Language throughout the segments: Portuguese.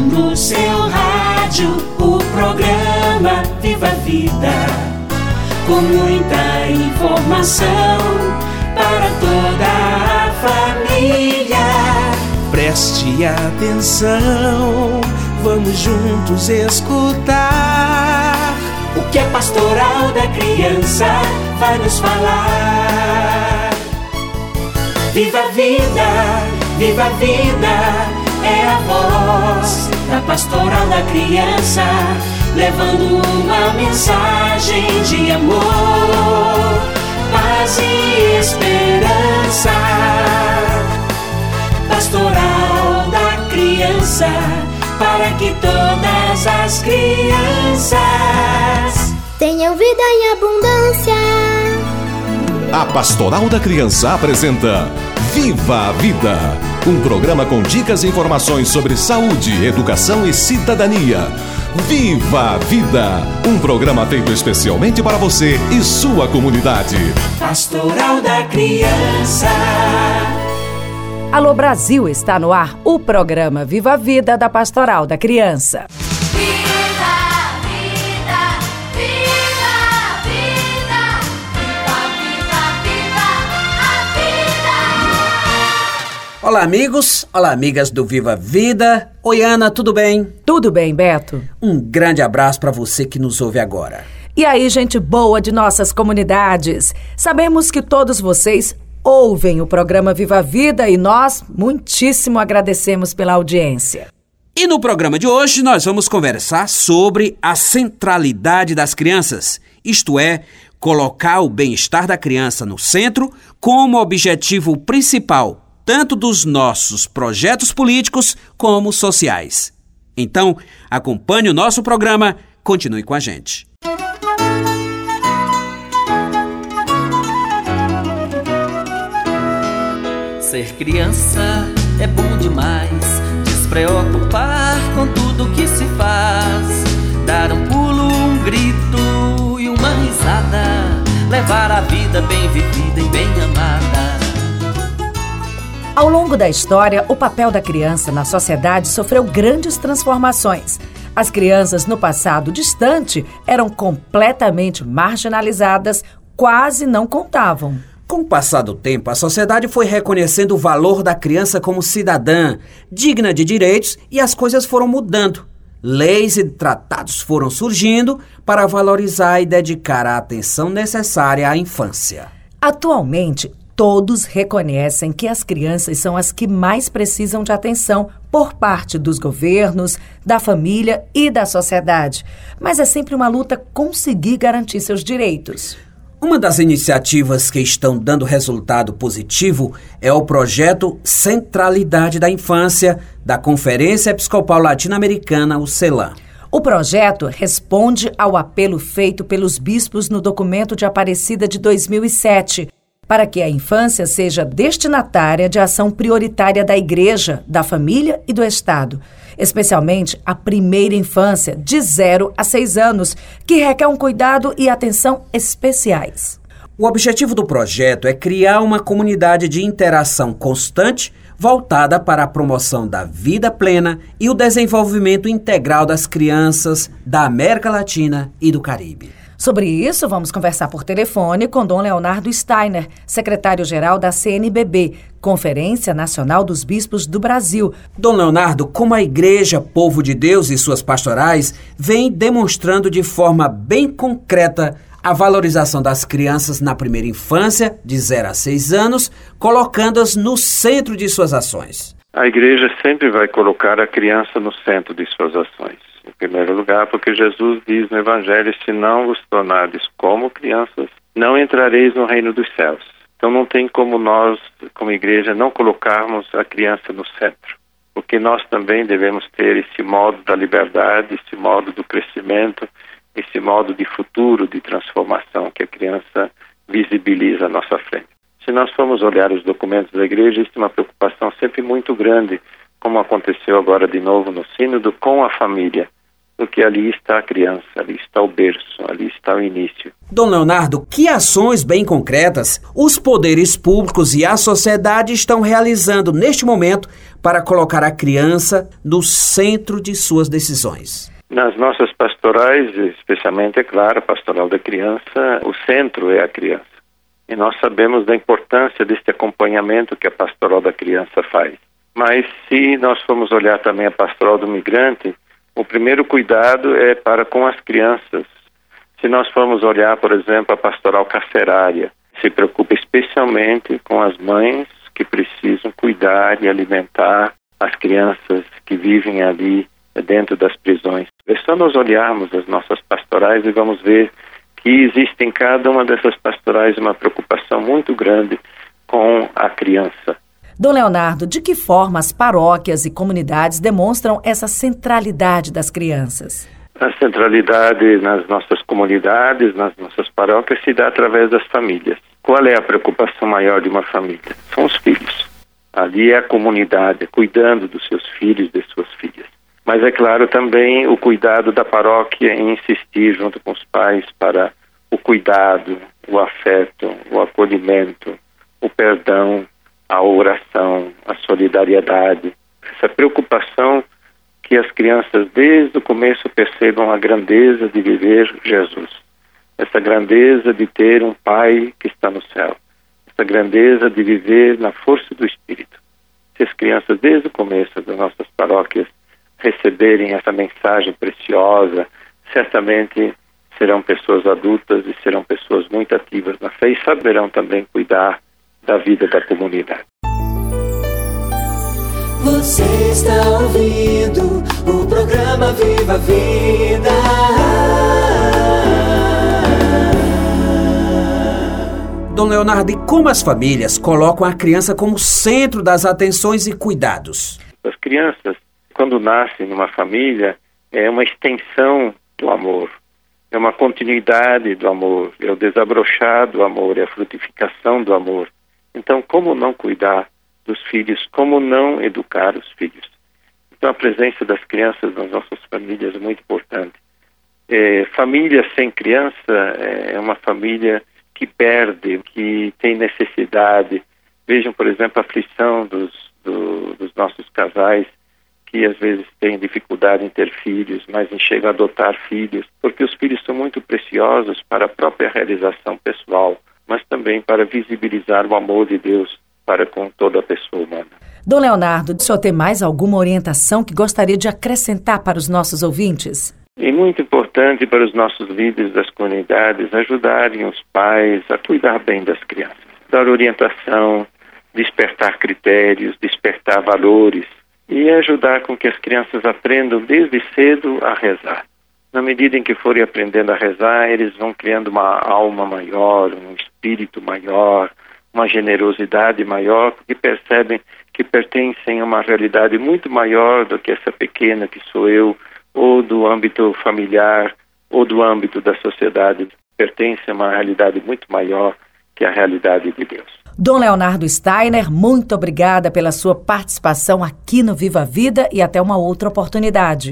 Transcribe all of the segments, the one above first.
no seu rádio o programa Viva a Vida, com muita informação para toda a família. Preste atenção, vamos juntos escutar o que a Pastoral da Criança vai nos falar. Viva a vida, viva a vida, é a voz da Pastoral da Criança, levando uma mensagem de amor, paz e esperança. Pastoral da Criança, para que todas as crianças tenham vida em abundância. A Pastoral da Criança apresenta Viva a Vida, um programa com dicas e informações sobre saúde, educação e cidadania. Viva a Vida, um programa feito especialmente para você e sua comunidade. Pastoral da Criança. Alô Brasil, está no ar o programa Viva a Vida da Pastoral da Criança. Olá amigos, olá amigas do Viva a Vida. Oi Ana, tudo bem? Tudo bem, Beto? Um grande abraço para você que nos ouve agora. E aí, gente boa de nossas comunidades, sabemos que todos vocês ouvem o programa Viva a Vida e nós muitíssimo agradecemos pela audiência. E no programa de hoje nós vamos conversar sobre a centralidade das crianças, isto é, colocar o bem-estar da criança no centro como objetivo principal, tanto dos nossos projetos políticos como sociais. Então, acompanhe o nosso programa, continue com a gente. Ser criança é bom demais, despreocupar com tudo que se faz, dar um pulo, um grito e uma risada, levar a vida bem vivida e bem amada. Ao longo da história, o papel da criança na sociedade sofreu grandes transformações. As crianças no passado distante eram completamente marginalizadas, quase não contavam. Com o passar do tempo, a sociedade foi reconhecendo o valor da criança como cidadã, digna de direitos, e as coisas foram mudando. Leis e tratados foram surgindo para valorizar e dedicar a atenção necessária à infância. Atualmente, todos reconhecem que as crianças são as que mais precisam de atenção por parte dos governos, da família e da sociedade. Mas é sempre uma luta conseguir garantir seus direitos. Uma das iniciativas que estão dando resultado positivo é o projeto Centralidade da Infância, da Conferência Episcopal Latino-Americana, o CELAM. O projeto responde ao apelo feito pelos bispos no documento de Aparecida de 2007, para que a infância seja destinatária de ação prioritária da Igreja, da família e do Estado, especialmente a primeira infância, de 0 a 6 anos, que requer um cuidado e atenção especiais. O objetivo do projeto é criar uma comunidade de interação constante voltada para a promoção da vida plena e o desenvolvimento integral das crianças da América Latina e do Caribe. Sobre isso, vamos conversar por telefone com Dom Leonardo Steiner, secretário-geral da CNBB, Conferência Nacional dos Bispos do Brasil. Dom Leonardo, como a Igreja Povo de Deus e suas pastorais vem demonstrando de forma bem concreta a valorização das crianças na primeira infância, de 0 a 6 anos, colocando-as no centro de suas ações? A Igreja sempre vai colocar a criança no centro de suas ações. Em primeiro lugar, porque Jesus diz no Evangelho: se não vos tornardes como crianças, não entrareis no reino dos céus. Então não tem como nós, como igreja, não colocarmos a criança no centro, porque nós também devemos ter esse modo da liberdade, esse modo do crescimento, esse modo de futuro, de transformação que a criança visibiliza à nossa frente. Se nós formos olhar os documentos da igreja, existe uma preocupação sempre muito grande, como aconteceu agora de novo no Sínodo, com a família. porque ali está a criança, ali está o berço, ali está o início. Dom Leonardo, que ações bem concretas os poderes públicos e a sociedade estão realizando neste momento para colocar a criança no centro de suas decisões? Nas nossas pastorais, especialmente, é claro, a pastoral da criança, o centro é a criança. E nós sabemos da importância deste acompanhamento que a pastoral da criança faz. Mas se nós formos olhar também a pastoral do migrante, o primeiro cuidado é para com as crianças. Se nós formos olhar, por exemplo, a pastoral carcerária, se preocupa especialmente com as mães que precisam cuidar e alimentar as crianças que vivem ali dentro das prisões. É só nós olharmos as nossas pastorais e vamos ver que existe em cada uma dessas pastorais uma preocupação muito grande com a criança. Dom Leonardo, de que forma as paróquias e comunidades demonstram essa centralidade das crianças? A centralidade nas nossas comunidades, nas nossas paróquias, se dá através das famílias. Qual é a preocupação maior de uma família? São os filhos. Ali é a comunidade, cuidando dos seus filhos, de suas filhas. Mas é claro também o cuidado da paróquia em insistir junto com os pais para o cuidado, o afeto, o acolhimento, o perdão, a oração, a solidariedade. Essa preocupação que as crianças desde o começo percebam a grandeza de viver Jesus. Essa grandeza de ter um Pai que está no céu. Essa grandeza de viver na força do Espírito. Se as crianças desde o começo das nossas paróquias receberem essa mensagem preciosa, certamente serão pessoas adultas e serão pessoas muito ativas na fé e saberão também cuidar da vida da comunidade. Você está ouvindo o programa Viva a Vida. Dom Leonardo, e como as famílias colocam a criança como centro das atenções e cuidados? As crianças, quando nascem numa família, é uma extensão do amor, é uma continuidade do amor, é o desabrochar do amor, é a frutificação do amor. Então, como não cuidar dos filhos, como não educar os filhos? Então, a presença das crianças nas nossas famílias é muito importante. Família sem criança é uma família que perde, que tem necessidade. Vejam, por exemplo, a aflição dos nossos casais, que às vezes têm dificuldade em ter filhos, mas em chegar a adotar filhos, porque os filhos são muito preciosos para a própria realização pessoal, mas também para visibilizar o amor de Deus para com toda a pessoa humana. Dom Leonardo, o senhor tem mais alguma orientação que gostaria de acrescentar para os nossos ouvintes? É muito importante para os nossos líderes das comunidades ajudarem os pais a cuidar bem das crianças, dar orientação, despertar critérios, despertar valores e ajudar com que as crianças aprendam desde cedo a rezar. Na medida em que forem aprendendo a rezar, eles vão criando uma alma maior, um espírito maior, uma generosidade maior, porque percebem que pertencem a uma realidade muito maior do que essa pequena que sou eu, ou do âmbito familiar, ou do âmbito da sociedade. Pertencem a uma realidade muito maior que a realidade de Deus. Dom Leonardo Steiner, muito obrigada pela sua participação aqui no Viva a Vida e até uma outra oportunidade.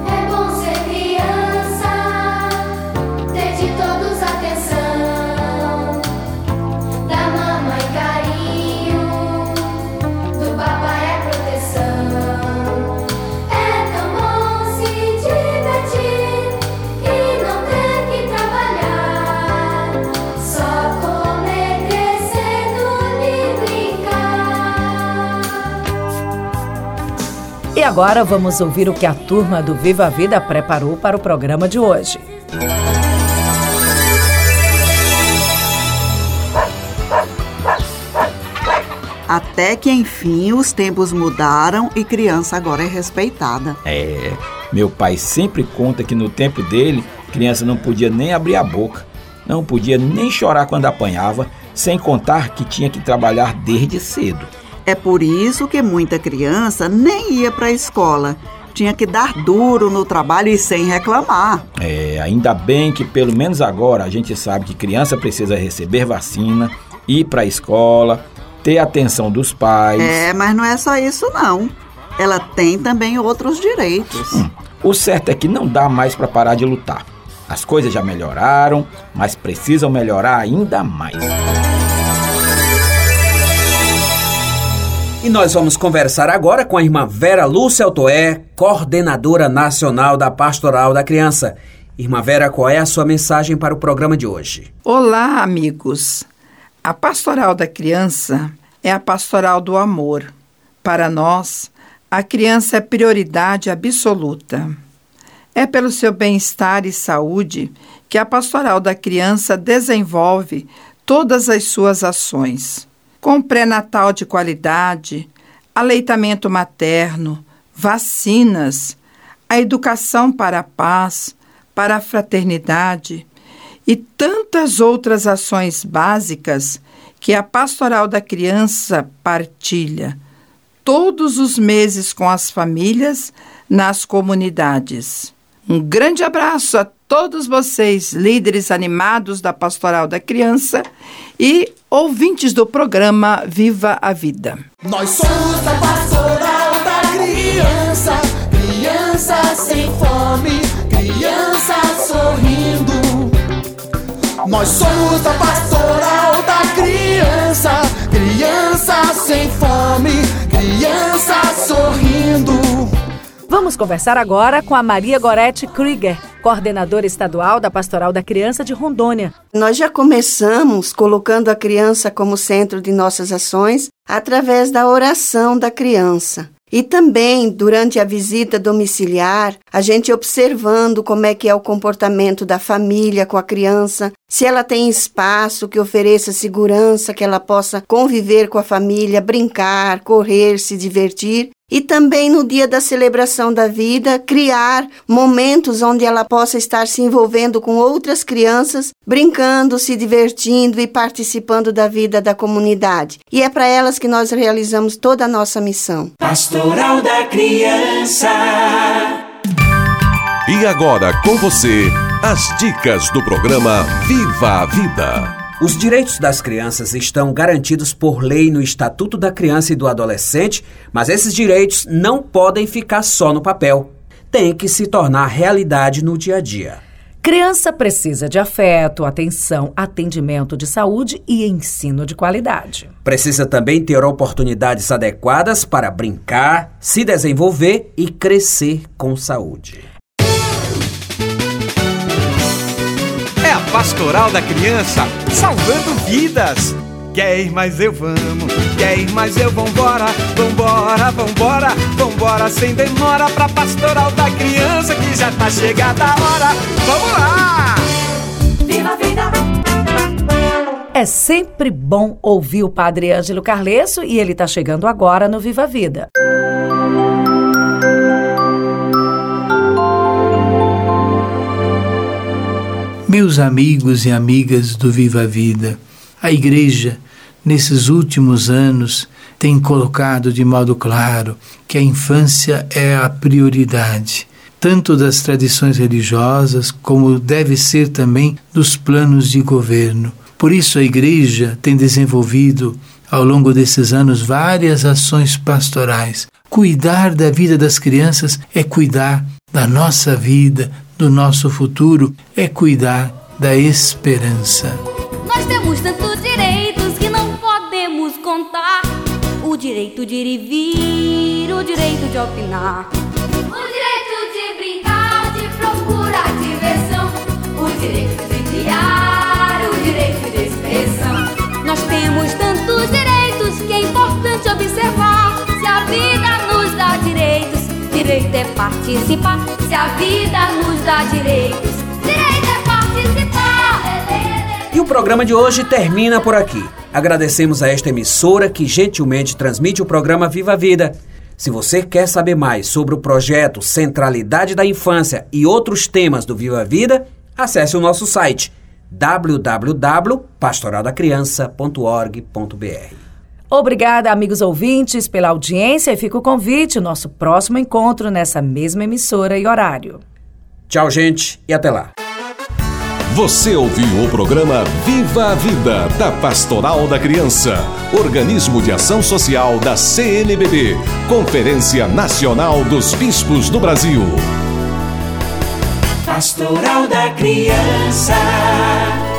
E agora vamos ouvir o que a turma do Viva a Vida preparou para o programa de hoje. Até que enfim os tempos mudaram e criança agora é respeitada. Meu pai sempre conta que no tempo dele, criança não podia nem abrir a boca, não podia nem chorar quando apanhava, sem contar que tinha que trabalhar desde cedo. É por isso que muita criança nem ia para a escola. Tinha que dar duro no trabalho e sem reclamar. Ainda bem que pelo menos agora a gente sabe que criança precisa receber vacina, ir para a escola, ter atenção dos pais. Mas não é só isso não. Ela tem também outros direitos. O certo é que não dá mais para parar de lutar. As coisas já melhoraram, mas precisam melhorar ainda mais. E nós vamos conversar agora com a irmã Vera Lúcia Altoé, coordenadora nacional da Pastoral da Criança. Irmã Vera, qual é a sua mensagem para o programa de hoje? Olá, amigos. A Pastoral da Criança é a pastoral do amor. Para nós, a criança é prioridade absoluta. É pelo seu bem-estar e saúde que a Pastoral da Criança desenvolve todas as suas ações, com pré-natal de qualidade, aleitamento materno, vacinas, a educação para a paz, para a fraternidade e tantas outras ações básicas que a Pastoral da Criança partilha todos os meses com as famílias nas comunidades. Um grande abraço a todos vocês, líderes animados da Pastoral da Criança e ouvintes do programa Viva a Vida. Nós somos a Pastoral da Criança, criança sem fome, criança sorrindo. Nós somos a Pastoral da Criança, criança sem fome, criança sorrindo. Vamos conversar agora com a Maria Gorete Krieger, coordenadora estadual da Pastoral da Criança de Rondônia. Nós já começamos colocando a criança como centro de nossas ações através da oração da criança. E também, durante a visita domiciliar, a gente observando como é que é o comportamento da família com a criança, se ela tem espaço que ofereça segurança, que ela possa conviver com a família, brincar, correr, se divertir. E também no dia da celebração da vida, criar momentos onde ela possa estar se envolvendo com outras crianças, brincando, se divertindo e participando da vida da comunidade. E é para elas que nós realizamos toda a nossa missão. Pastoral da Criança. E agora com você, as dicas do programa Viva a Vida. Os direitos das crianças estão garantidos por lei no Estatuto da Criança e do Adolescente, mas esses direitos não podem ficar só no papel. Tem que se tornar realidade no dia a dia. Criança precisa de afeto, atenção, atendimento de saúde e ensino de qualidade. Precisa também ter oportunidades adequadas para brincar, se desenvolver e crescer com saúde. É a Pastoral da Criança, salvando vidas. Quer ir, mas eu vamos. Quer ir, mas eu vambora. Vambora, vambora, vambora sem demora pra Pastoral da Criança, que já tá chegada a hora. Vamos lá! Viva a vida! É sempre bom ouvir o Padre Ângelo Carlesso e ele tá chegando agora no Viva a Vida. Meus amigos e amigas do Viva a Vida, a Igreja, nesses últimos anos, tem colocado de modo claro que a infância é a prioridade, tanto das tradições religiosas como deve ser também dos planos de governo. Por isso a Igreja tem desenvolvido, ao longo desses anos, várias ações pastorais. Cuidar da vida das crianças é cuidar da nossa vida, do nosso futuro, é cuidar da esperança. Nós temos tantos direitos que não podemos contar. O direito de ir e vir, o direito de opinar, o direito de brincar, de procurar diversão, o direito de criar, o direito de expressão. Nós temos tantos direitos que é importante observar. Se a vida nos dá direitos, direito é participar. Se a vida nos dá direitos, direito é participar. E o programa de hoje termina por aqui. Agradecemos a esta emissora que gentilmente transmite o programa Viva a Vida. Se você quer saber mais sobre o projeto Centralidade da Infância e outros temas do Viva a Vida, acesse o nosso site www.pastoraldacriança.org.br. Obrigada, amigos ouvintes, pela audiência e fica o convite, nosso próximo encontro nessa mesma emissora e horário. Tchau, gente, e até lá. Você ouviu o programa Viva a Vida, da Pastoral da Criança, organismo de ação social da CNBB, Conferência Nacional dos Bispos do Brasil. Pastoral da Criança.